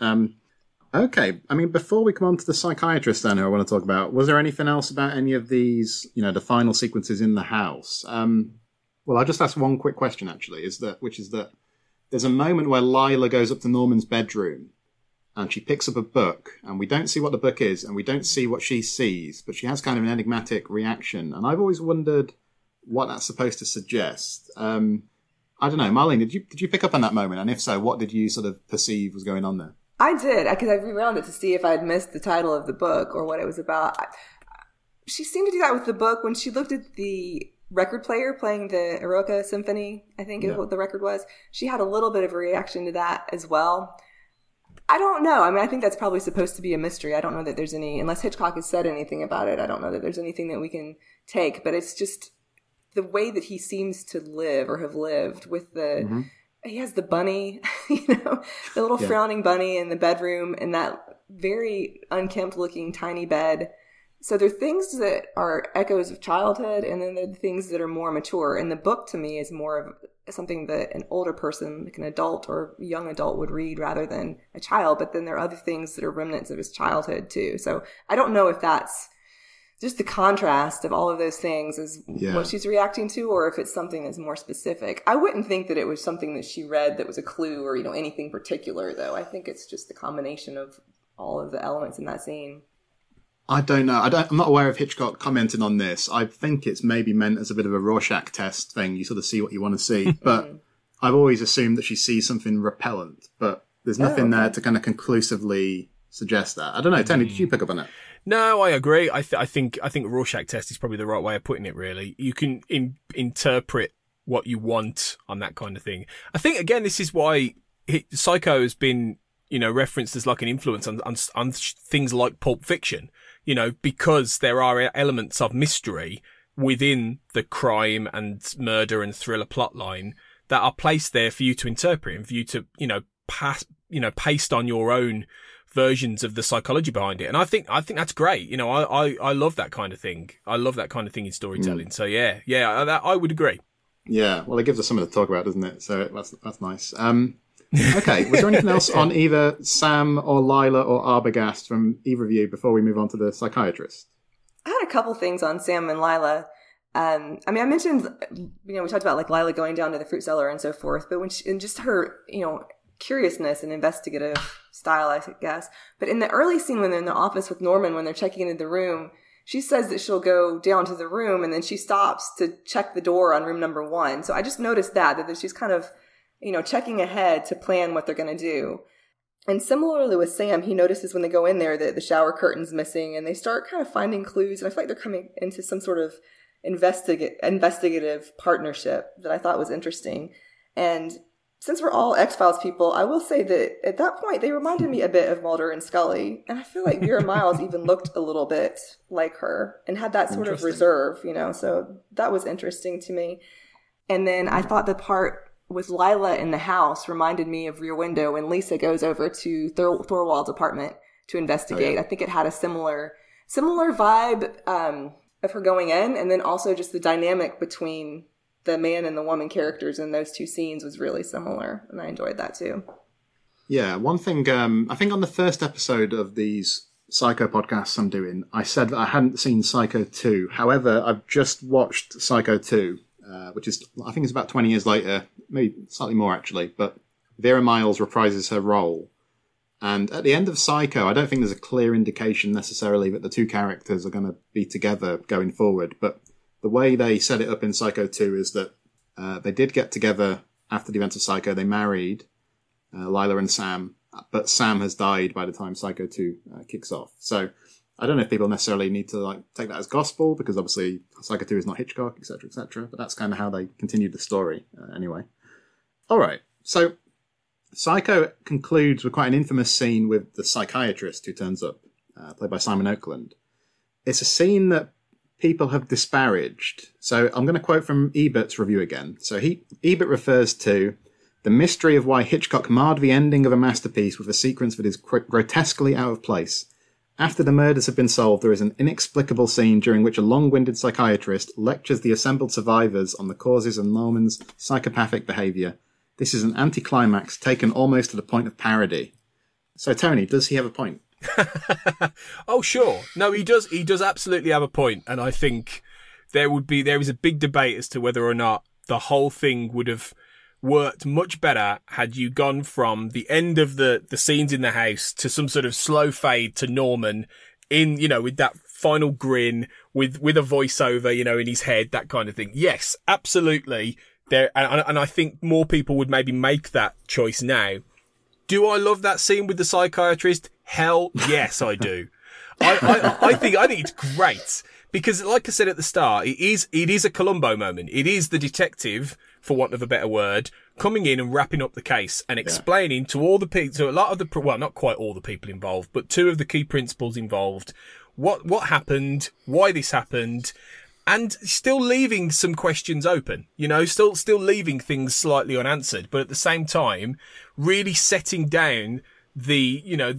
Okay, I mean, before we come on to the psychiatrist then, who I want to talk about, was there anything else about any of these, you know, the final sequences in the house? Well, I'll just ask one quick question, actually, which is that there's a moment where Lila goes up to Norman's bedroom and she picks up a book, and we don't see what the book is, and we don't see what she sees, but she has kind of an enigmatic reaction, and I've always wondered what that's supposed to suggest. I don't know, Marlene, did you pick up on that moment? And if so, what did you sort of perceive was going on there? I did, because I rewound it to see if I had missed the title of the book or what it was about. She seemed to do that with the book when she looked at the record player playing the Eroica Symphony, I think is what the record was. She had a little bit of a reaction to that as well. I don't know. I mean, I think that's probably supposed to be a mystery. I don't know that there's any, unless Hitchcock has said anything about it, I don't know that there's anything that we can take. But it's just the way that he seems to live or have lived with the... He has the bunny, you know, the little frowning bunny in the bedroom and that very unkempt looking tiny bed. So there are things that are echoes of childhood and then there are things that are more mature. And the book to me is more of something that an older person, like an adult or young adult would read rather than a child. But then there are other things that are remnants of his childhood too. So I don't know if that's just the contrast of all of those things is what she's reacting to, or if it's something that's more specific. I wouldn't think that it was something that she read that was a clue or, you know, anything particular, though. I think it's just the combination of all of the elements in that scene. I don't know. I'm not aware of Hitchcock commenting on this. I think it's maybe meant as a bit of a Rorschach test thing. You sort of see what you want to see. But I've always assumed that she sees something repellent, but there's nothing there to kind of conclusively suggest that. I don't know. Tony, did you pick up on it? No, I agree. I think Rorschach test is probably the right way of putting it, really. You can interpret what you want on that kind of thing. I think, again, this is why Psycho has been, you know, referenced as like an influence on things like Pulp Fiction, you know, because there are elements of mystery within the crime and murder and thriller plotline that are placed there for you to interpret and for you to, you know, paste on your own versions of the psychology behind it. And I think that's great. You know, I love that kind of thing. I love that kind of thing in storytelling. So yeah, I would agree. Yeah, well, it gives us something to talk about, doesn't it? So that's nice. Okay, was there anything else on either Sam or Lila or Arbogast from either of you before we move on to the psychiatrist? I had a couple things on Sam and Lila. I mean, I mentioned, we talked about like Lila going down to the fruit cellar and so forth, but and just her, curiousness and investigative style, I guess. But in the early scene when they're in the office with Norman, when they're checking into the room, she says that she'll go down to the room and then she stops to check the door on room number 1. So I just noticed that she's kind of, checking ahead to plan what they're going to do. And similarly with Sam, he notices when they go in there that the shower curtain's missing and they start kind of finding clues. And I feel like they're coming into some sort of investigative partnership that I thought was interesting. And since we're all X-Files people, I will say that at that point, they reminded me a bit of Mulder and Scully. And I feel like Vera Miles even looked a little bit like her and had that sort of reserve, so that was interesting to me. And then I thought the part with Lila in the house reminded me of Rear Window when Lisa goes over to Thorwald's apartment to investigate. Oh, yeah. I think it had a similar vibe of her going in, and then also just the dynamic between the man and the woman characters in those two scenes was really similar, and I enjoyed that too. Yeah, one thing, I think on the first episode of these Psycho podcasts I'm doing, I said that I hadn't seen Psycho 2. However, I've just watched Psycho 2, which is, I think it's about 20 years later, maybe slightly more actually, but Vera Miles reprises her role. And at the end of Psycho, I don't think there's a clear indication necessarily that the two characters are going to be together going forward, but the way they set it up in Psycho 2 is that they did get together after the events of Psycho. They married, Lila and Sam, but Sam has died by the time Psycho 2 kicks off. So I don't know if people necessarily need to take that as gospel, because obviously Psycho 2 is not Hitchcock, etc., but that's kind of how they continued the story anyway. All right, so Psycho concludes with quite an infamous scene with the psychiatrist who turns up, played by Simon Oakland. It's a scene that people have disparaged. So I'm going to quote from Ebert's review again. So Ebert refers to the mystery of why Hitchcock marred the ending of a masterpiece with a sequence that is grotesquely out of place. After the murders have been solved, there is an inexplicable scene during which a long-winded psychiatrist lectures the assembled survivors on the causes of Norman's psychopathic behaviour. This is an anticlimax taken almost to the point of parody. So, Tony, does he have a point? Oh, sure. No, he does. He does absolutely have a point. And I think there is a big debate as to whether or not the whole thing would have worked much better had you gone from the end of the scenes in the house to some sort of slow fade to Norman in, with that final grin with a voiceover, in his head, that kind of thing. Yes, absolutely. And I think more people would maybe make that choice now. Do I love that scene with the psychiatrist? Hell yes, I do. I think it's great because, like I said at the start, it is a Columbo moment. It is the detective, for want of a better word, coming in and wrapping up the case and explaining to all the people, to a lot of the, well, not quite all the people involved, but two of the key principals involved, what happened, why this happened. And still leaving some questions open, still leaving things slightly unanswered, but at the same time, really setting down the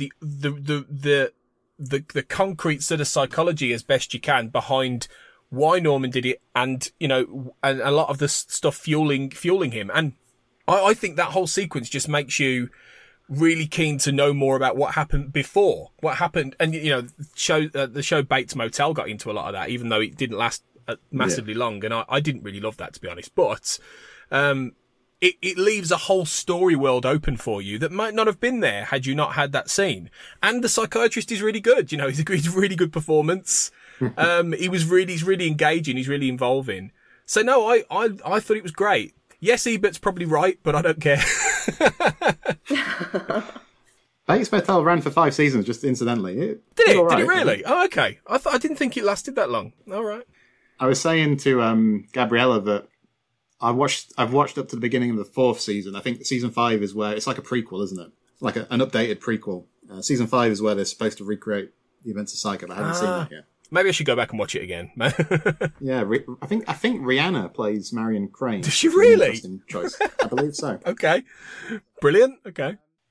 concrete sort of psychology as best you can behind why Norman did it, and and a lot of the stuff fueling him. And I think that whole sequence just makes you really keen to know more about what happened before, what happened, and the show Bates Motel got into a lot of that, even though it didn't last massively long, and I didn't really love that, to be honest. But it leaves a whole story world open for you that might not have been there had you not had that scene. And the psychiatrist is really good. He's a really good performance. He's really engaging. He's really involving. So no, I thought it was great. Yes, Ebert's probably right, but I don't care. Bates Motel ran for 5 seasons, just incidentally. Did it? Did it really? Oh, okay. I didn't think it lasted that long. All right. I was saying to Gabriella that I've watched up to the beginning of the 4th season. I think season 5 is where it's like a prequel, isn't it? Like an updated prequel. Season 5 is where they're supposed to recreate the events of Psycho, but I haven't seen that yet. Maybe I should go back and watch it again. Yeah, I think Rihanna plays Marion Crane. Does she really? Interesting choice. I believe so. Okay, brilliant. Okay.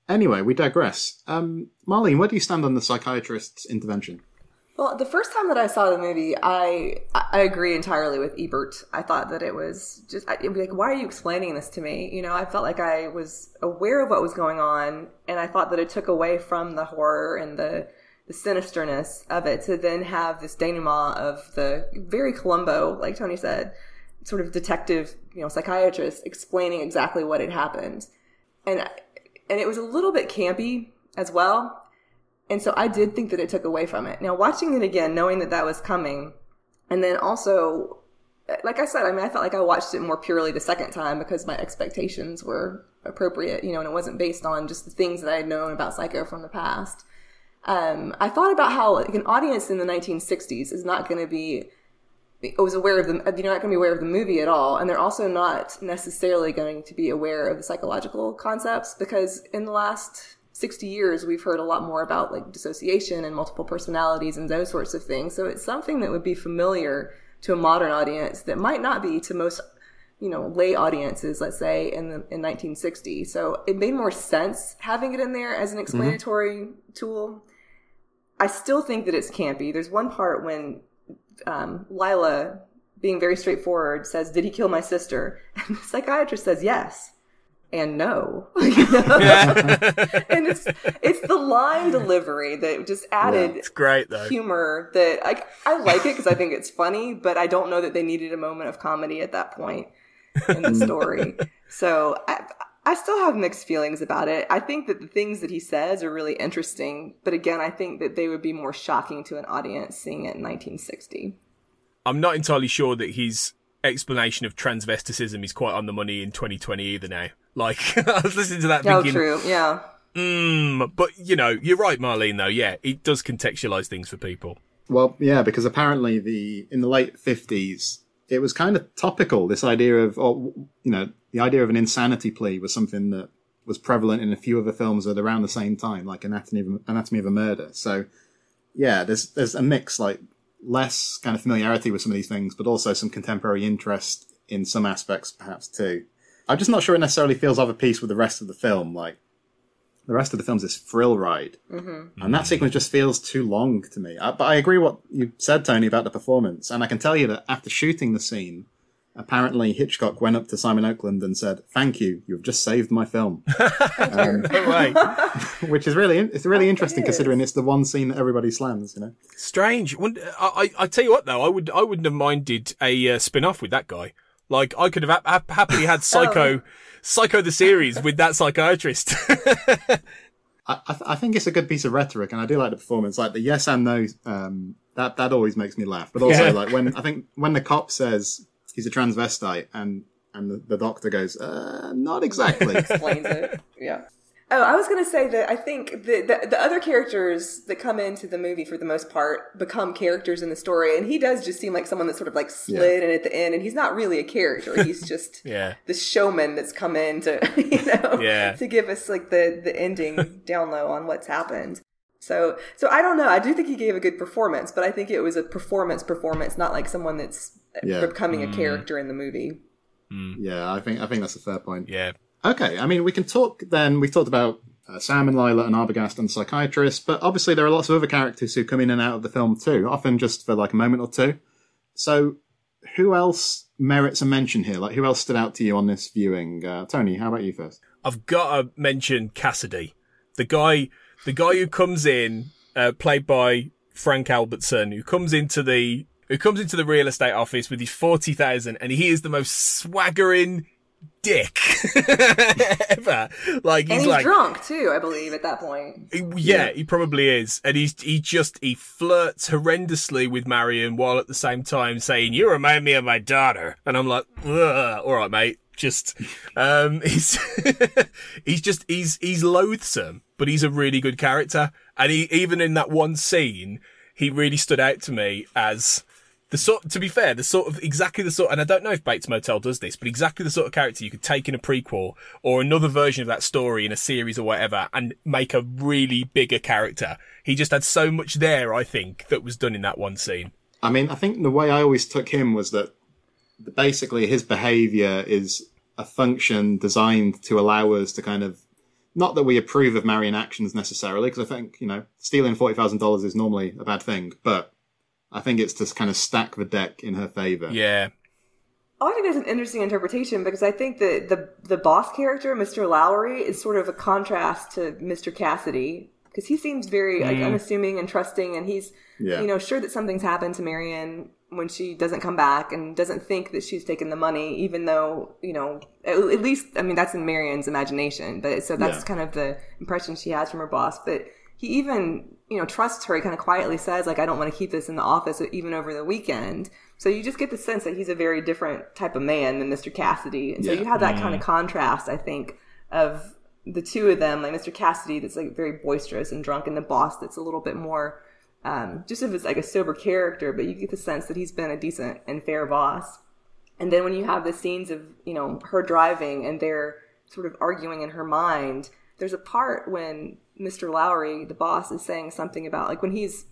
Anyway, we digress. Marlene, where do you stand on the psychiatrist's intervention? Well, the first time that I saw the movie, I agree entirely with Ebert. I thought that it was just, I'd be like, why are you explaining this to me? You know, I felt like I was aware of what was going on, and I thought that it took away from the horror and the sinisterness of it to then have this denouement of the very Columbo, like Tony said, sort of detective, psychiatrist explaining exactly what had happened. And it was a little bit campy as well. And so I did think that it took away from it. Now, watching it again, knowing that that was coming, and then also, like I said, I felt like I watched it more purely the second time because my expectations were appropriate, and it wasn't based on just the things that I had known about Psycho from the past. I thought about how an audience in the 1960s is not going to be, was aware of the, not going to be aware of the movie at all, and they're also not necessarily going to be aware of the psychological concepts because in the last 60 years, we've heard a lot more about like dissociation and multiple personalities and those sorts of things. So it's something that would be familiar to a modern audience that might not be to most, lay audiences, let's say in 1960. So it made more sense having it in there as an explanatory tool. I still think that it's campy. There's one part when Lila, being very straightforward, says, "Did he kill my sister?" And the psychiatrist says, "Yes." And no, and it's the line delivery that just added it's great, though. Humor that I like it because I think it's funny, but I don't know that they needed a moment of comedy at that point in the story. So I still have mixed feelings about it. I think that the things that he says are really interesting, but again, I think that they would be more shocking to an audience seeing it in 1960. I'm not entirely sure that his explanation of transvesticism is quite on the money in 2020 either now. Like, I was listening to that thinking... Oh, true, yeah. But, you're right, Marlene, though. Yeah, it does contextualise things for people. Well, yeah, because apparently in the late 50s, it was kind of topical, this idea of, the idea of an insanity plea was something that was prevalent in a few other films at around the same time, like Anatomy of a Murder. So, yeah, there's a mix, like, less kind of familiarity with some of these things, but also some contemporary interest in some aspects, perhaps, too. I'm just not sure it necessarily feels of a piece with the rest of the film. Like, the rest of the film's this thrill ride. Mm-hmm. And that sequence just feels too long to me. But I agree what you said, Tony, about the performance. And I can tell you that after shooting the scene, apparently Hitchcock went up to Simon Oakland and said, "Thank you, you've just saved my film." Which is really interesting considering it's the one scene that everybody slams, Strange. I tell you what, though, I wouldn't have minded a spin-off with that guy. Like, I could have happily had Psycho the series with that psychiatrist. I think it's a good piece of rhetoric, and I do like the performance. Like the yes and no, that always makes me laugh. But also, like when the cop says he's a transvestite, and the doctor goes, "Not exactly." Explains it. Yeah. Oh, I was going to say that I think the other characters that come into the movie for the most part become characters in the story. And he does just seem like someone that's sort of like slid in at the end. And he's not really a character. He's just the showman that's come in to, to give us like the ending down low on what's happened. So I don't know. I do think he gave a good performance, but I think it was a performance, not like someone that's becoming a character in the movie. Yeah, I think that's a fair point. Yeah. Okay, I mean, we can talk then. We've talked about Sam and Lila and Arbogast and the psychiatrist, but obviously there are lots of other characters who come in and out of the film too, often just for like a moment or two. So who else merits a mention here? Like, who else stood out to you on this viewing? Tony, how about you first? I've got to mention Cassidy, the guy who comes in, played by Frank Albertson, who comes into the real estate office with his 40,000, and he is the most swaggering dick ever. Like, he's drunk too, I believe, at that point. Yeah, he probably is. And he flirts horrendously with Marion while at the same time saying, "You remind me of my daughter." And I'm like, all right, mate. Just, he's loathsome, but he's a really good character. And even in that one scene, he really stood out to me as exactly the sort, and I don't know if Bates Motel does this, but exactly the sort of character you could take in a prequel or another version of that story in a series or whatever and make a really bigger character. He just had so much there, I think, that was done in that one scene. I mean, I think the way I always took him was that basically his behaviour is a function designed to allow us to kind of not that we approve of Marion actions necessarily, because I think, stealing $40,000 is normally a bad thing, but I think it's to kind of stack the deck in her favour. Yeah. Oh, I think that's an interesting interpretation, because I think that the boss character, Mr. Lowry, is sort of a contrast to Mr. Cassidy, because he seems very unassuming and trusting, and he's sure that something's happened to Marion when she doesn't come back, and doesn't think that she's taken the money, even though, at least, I mean, that's in Marion's imagination, but so that's kind of the impression she has from her boss. But he even, trusts her. He kind of quietly says, like, I don't want to keep this in the office even over the weekend. So you just get the sense that he's a very different type of man than Mr. Cassidy. And so you have that kind of contrast, I think, of the two of them, like Mr. Cassidy that's like very boisterous and drunk, and the boss that's a little bit more just if it's like a sober character, but you get the sense that he's been a decent and fair boss. And then when you have the scenes of, her driving and they're sort of arguing in her mind, there's a part when Mr. Lowry, the boss, is saying something about, like, when he's,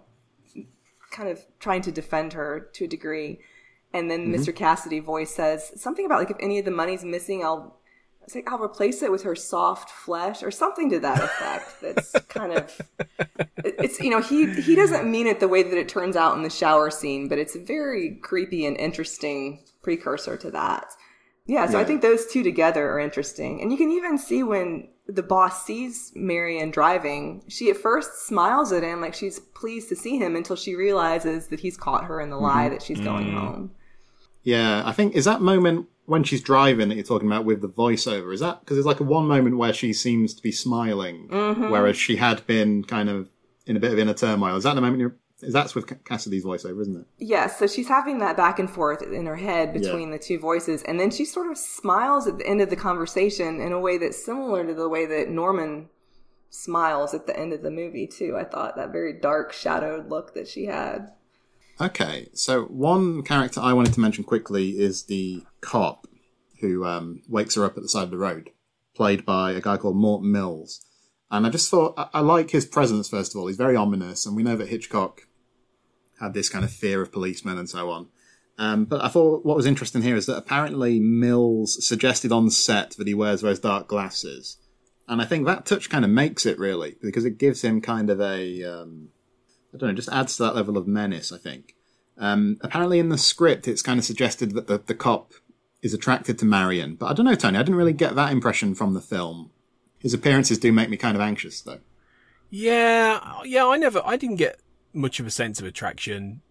kind of trying to defend her to a degree. And then Mr. Cassidy voice says something about, like, if any of the money's missing, I'll replace it with her soft flesh or something to that effect. That's kind of, it's, he doesn't mean it the way that it turns out in the shower scene, but it's a very creepy and interesting precursor to that. Yeah, so I think those two together are interesting. And you can even see when the boss sees Marion driving, she at first smiles at him like she's pleased to see him, until she realizes that he's caught her in the lie that she's going home. Yeah, I think, is that moment when she's driving that you're talking about with the voiceover? Is that, because there's like a one moment where she seems to be smiling, whereas she had been kind of in a bit of inner turmoil. Is that the moment that's with Cassidy's voiceover, isn't it? Yes, so she's having that back and forth in her head between the two voices, and then she sort of smiles at the end of the conversation in a way that's similar to the way that Norman smiles at the end of the movie too. I thought that very dark, shadowed look that she had. Okay, so one character I wanted to mention quickly is the cop who wakes her up at the side of the road, played by a guy called Mort Mills. And I just thought, I like his presence, first of all. He's very ominous, and we know that Hitchcock had this kind of fear of policemen and so on. But I thought what was interesting here is that apparently Mills suggested on set that he wears those dark glasses. And I think that touch kind of makes it, really, because it gives him kind of a, I don't know, just adds to that level of menace, I think. Apparently in the script, it's kind of suggested that the cop is attracted to Marion. But I don't know, Tony, I didn't really get that impression from the film. His appearances do make me kind of anxious, though. Yeah, I didn't get much of a sense of attraction.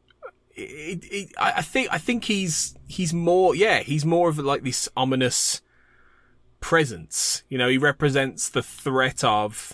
I think he's more of like this ominous presence. He represents the threat of,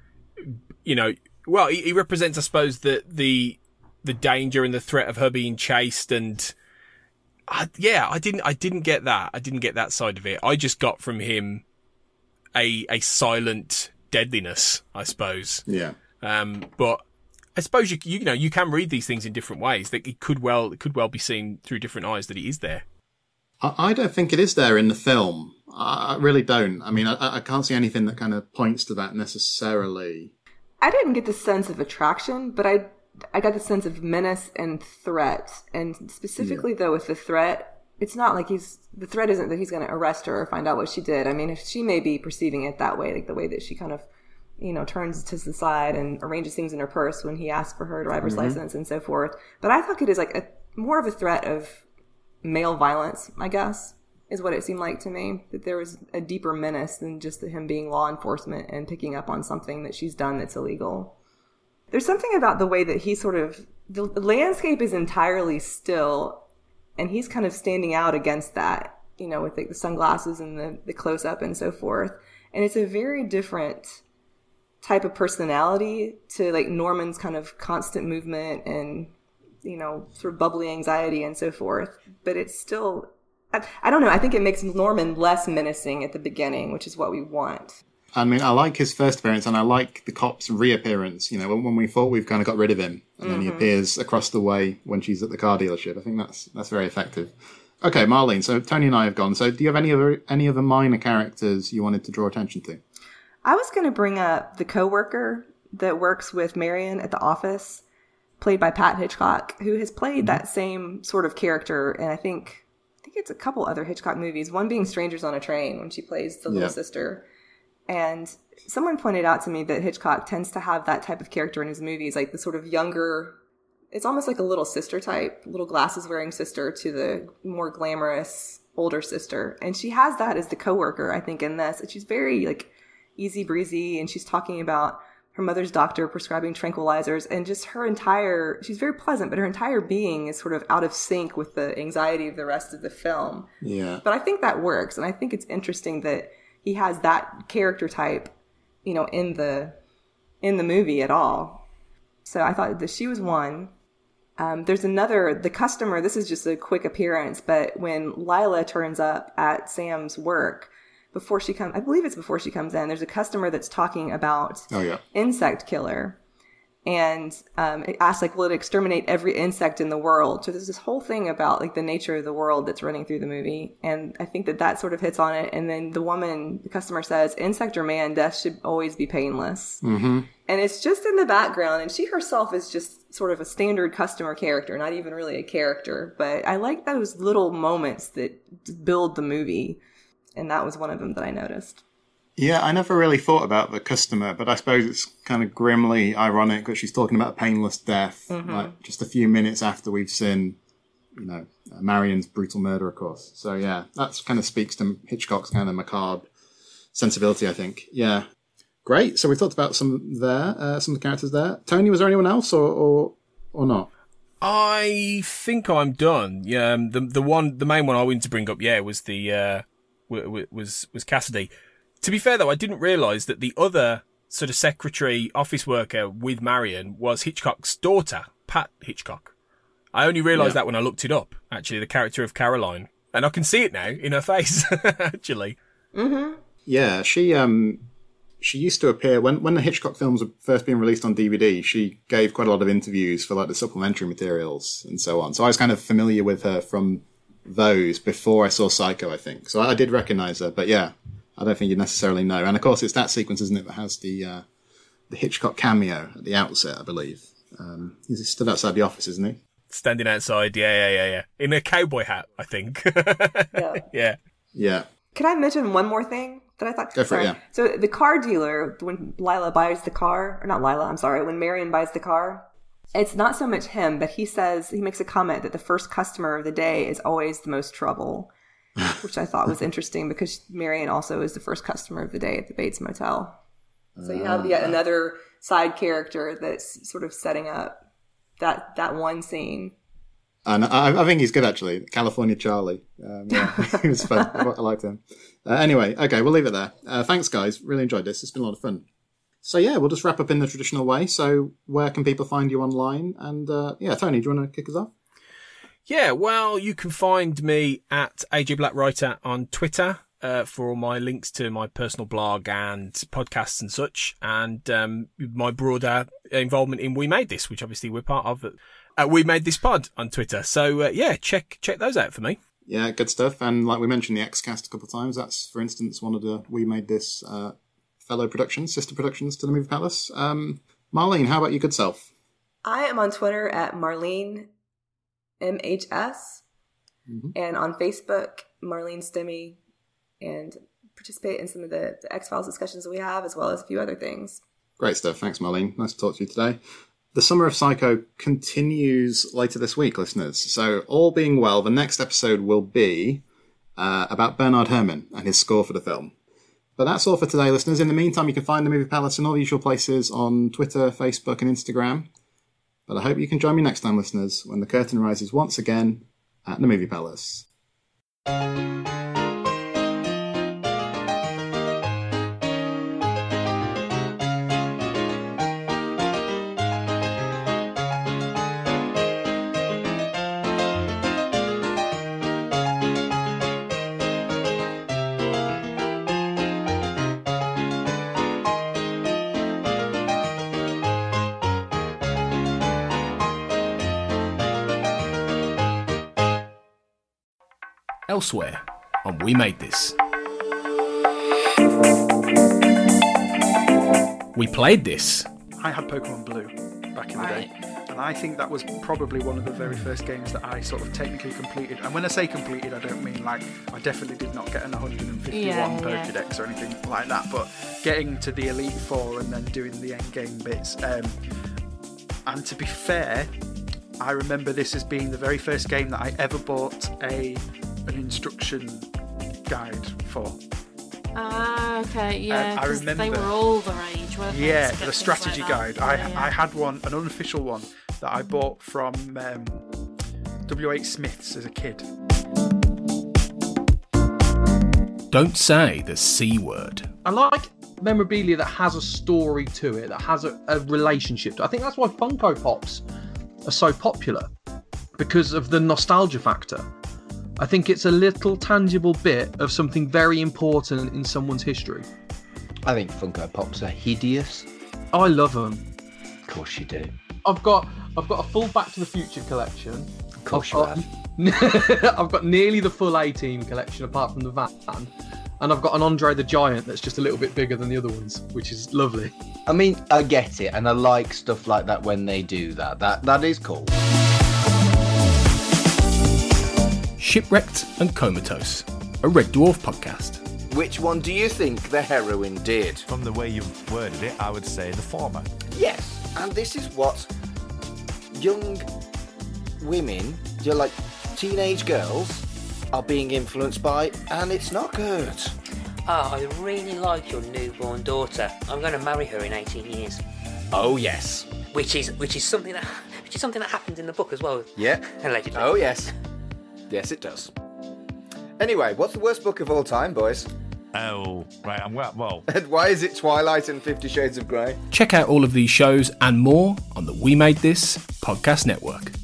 he represents, I suppose, the danger and the threat of her being chased, and I didn't get that. I didn't get that side of it. I just got from him a silent deadliness, I suppose. Yeah. But I suppose you can read these things in different ways. That it could well be seen through different eyes that it is there. I don't think it is there in the film. I really don't. I mean, I can't see anything that kind of points to that necessarily. I didn't get the sense of attraction, but I got the sense of menace and threat. And specifically, though, with the threat, it's not like the threat isn't that he's going to arrest her or find out what she did. I mean, if she may be perceiving it that way, like the way that she kind of, turns to the side and arranges things in her purse when he asks for her driver's license and so forth. But I thought it is like more of a threat of male violence, I guess, is what it seemed like to me. That there was a deeper menace than just him being law enforcement and picking up on something that she's done that's illegal. There's something about the way that he the landscape is entirely still, and he's kind of standing out against that, with like the sunglasses and the close-up and so forth. And it's a very different type of personality to like Norman's kind of constant movement and, sort of bubbly anxiety and so forth. But it's still, I don't know, I think it makes Norman less menacing at the beginning, which is what we want. I mean, I like his first appearance, and I like the cop's reappearance, when we thought we've kind of got rid of him, and then he appears across the way when she's at the car dealership. I think that's very effective. Okay, Marlene, so Tony and I have gone. So do you have any other minor characters you wanted to draw attention to? I was going to bring up the coworker that works with Marion at the office, played by Pat Hitchcock, who has played that same sort of character, and I think it's a couple other Hitchcock movies, one being Strangers on a Train, when she plays the little sister. And someone pointed out to me that Hitchcock tends to have that type of character in his movies, like the sort of younger, it's almost like a little sister type, little glasses wearing sister to the more glamorous older sister. And she has that as the coworker, I think, in this. And she's very like easy breezy, and she's talking about her mother's doctor prescribing tranquilizers, and just she's very pleasant, but her entire being is sort of out of sync with the anxiety of the rest of the film. Yeah. But I think that works. And I think it's interesting that he has that character type, in the movie at all. So I thought that she was one. There's another, the customer, this is just a quick appearance, but when Lila turns up at Sam's work, I believe it's before she comes in, there's a customer that's talking about insect killer. And it asks, like, will it exterminate every insect in the world? So there's this whole thing about, like, the nature of the world that's running through the movie. And I think that sort of hits on it. And then the customer says, insect or man, death should always be painless. Mm-hmm. And it's just in the background. And she herself is just sort of a standard customer character, not even really a character. But I like those little moments that build the movie. And that was one of them that I noticed. Yeah, I never really thought about the customer, but I suppose it's kind of grimly ironic that she's talking about a painless death, like just a few minutes after we've seen, Marion's brutal murder, of course. So yeah, that kind of speaks to Hitchcock's kind of macabre sensibility, I think. Yeah. Great. So we talked about some of the characters there. Tony, was there anyone else or not? I think I'm done. Yeah, the main one I wanted to bring up, was was Cassidy. To be fair, though, I didn't realise that the other sort of secretary, office worker with Marion was Hitchcock's daughter, Pat Hitchcock. I only realised that when I looked it up, actually, the character of Caroline. And I can see it now in her face, actually. Mm-hmm. Yeah, she used to appear, when the Hitchcock films were first being released on DVD, she gave quite a lot of interviews for like the supplementary materials and so on. So I was kind of familiar with her from those before I saw Psycho, I think. So I did recognise her, but yeah. I don't think you necessarily know. And of course, it's that sequence, isn't it, that has the Hitchcock cameo at the outset, I believe. He's stood outside the office, isn't he? Standing outside, yeah. In a cowboy hat, I think. Yeah. Can I mention one more thing that I thought? Go for it, yeah. So the car dealer, when Lila buys the car, or not Lila, I'm sorry, when Marion buys the car, it's not so much him, but he makes a comment that the first customer of the day is always the most trouble. Which I thought was interesting because Marion also is the first customer of the day at the Bates Motel. So you have yet another side character that's sort of setting up that one scene. And I think he's good, actually. California Charlie. He was fun. I liked him. Anyway, okay, we'll leave it there. Thanks, guys. Really enjoyed this. It's been a lot of fun. So yeah, we'll just wrap up in the traditional way. So where can people find you online? And Tony, do you want to kick us off? Yeah, well, you can find me at AJ Black Writer on Twitter for all my links to my personal blog and podcasts and such, and my broader involvement in We Made This, which obviously we're part of. We Made This Pod on Twitter. So check those out for me. Yeah, good stuff. And like we mentioned, the Xcast a couple of times. That's, for instance, one of the We Made This fellow productions, sister productions to the Movie Palace. Marlene, how about your good self? I am on Twitter at Marlene MHS, and on Facebook, Marlene Stimmy, and participate in some of the X-Files discussions that we have, as well as a few other things. Great stuff. Thanks, Marlene. Nice to talk to you today. The Summer of Psycho continues later this week, listeners. So, all being well, the next episode will be about Bernard Herrmann and his score for the film. But that's all for today, listeners. In the meantime, you can find the Movie Palace in all the usual places on Twitter, Facebook, and Instagram. But I hope you can join me next time, listeners, when the curtain rises once again at the Movie Palace. Elsewhere on We Made This. We played this. I had Pokemon Blue back in the day. And I think that was probably one of the very first games that I sort of technically completed. And when I say completed, I don't mean like I definitely did not get an 151 Pokédex or anything like that, but getting to the Elite Four and then doing the end game bits. And to be fair, I remember this as being the very first game that I ever bought an instruction guide for. Ah, okay, yeah. I remember they were all the rage, weren't they? Yeah, the strategy guide. I had one, an unofficial one, that I bought from W.H. Smith's as a kid. Don't say the C word. I like memorabilia that has a story to it, that has a relationship. I think that's why Funko Pops are so popular, because of the nostalgia factor. I think it's a little tangible bit of something very important in someone's history. I think Funko Pops are hideous. I love them. Of course you do. I've got a full Back to the Future collection. Of course you have. I've got nearly the full A-Team collection apart from the van. And I've got an Andre the Giant that's just a little bit bigger than the other ones, which is lovely. I mean, I get it, and I like stuff like that when they do that. That is cool. Shipwrecked and Comatose, a Red Dwarf podcast. Which one do you think the heroine did? From the way you've worded it, I would say the former. Yes, and this is what young women, like teenage girls, are being influenced by, and it's not good. I really like your newborn daughter. I'm going to marry her in 18 years. Oh yes. Which is something that happens in the book as well. Yeah. Allegedly. Oh yes. Yes, it does. Anyway, what's the worst book of all time, boys? Oh, right. Well. And why is it Twilight and 50 Shades of Grey? Check out all of these shows and more on the We Made This podcast network.